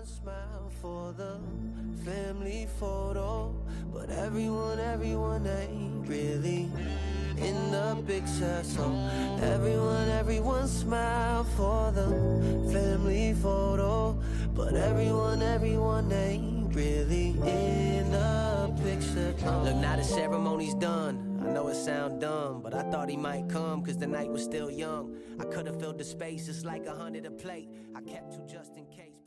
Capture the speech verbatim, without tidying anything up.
smile for the family photo, but everyone, everyone ain't really in the picture. So everyone, everyone smile for the family photo, but everyone, everyone ain't really in the picture. No. Look, now the ceremony's done. I know it sound dumb, but I thought he might come, cause the night was still young. I could've filled the space, it's like a hundred a plate. I kept two just in case.